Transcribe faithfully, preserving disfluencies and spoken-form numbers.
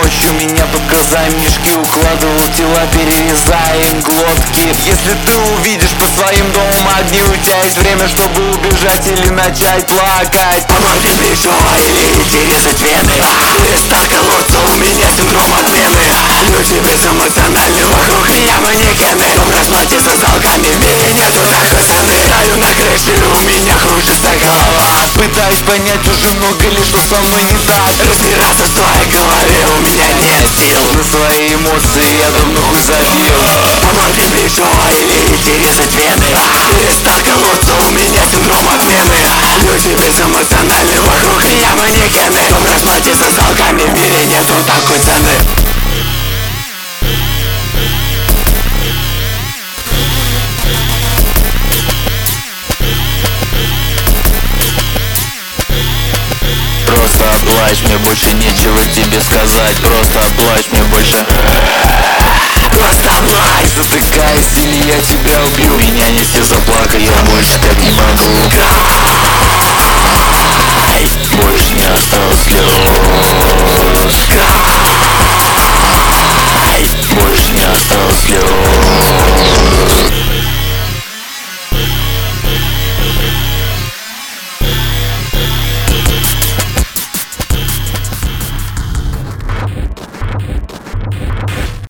ночью меня под глазами мешки укладывал, тела перерезая им глотки. Если ты увидишь по своим домам огни, у тебя есть время, чтобы убежать или начать плакать. Помогли плечо или идти резать вены. Перестал колоться, у меня синдром отмены. Люди безэмоциональны, вокруг меня манекены. Дом расплатится с долгами, в мире нету такой цены. Стою на крыше, у меня кружится голова. Пытаюсь понять уже много ли, что со мной не так. Разбираться в твоей голове у меня нет сил. На свои эмоции я давно хуй забил. Помогли плечо или идти резать вены. Перестал колоться, у меня синдром отмены. Люди безэмоциональны, вокруг меня манекены. Дом расплатится с долгами, в мире нету такой цены. Просто оплачь, мне больше нечего тебе сказать. Просто оплачь, мне больше. Просто оплачь. Затыкайся или я тебя убью. Меня не все заплакать, я больше так не могу.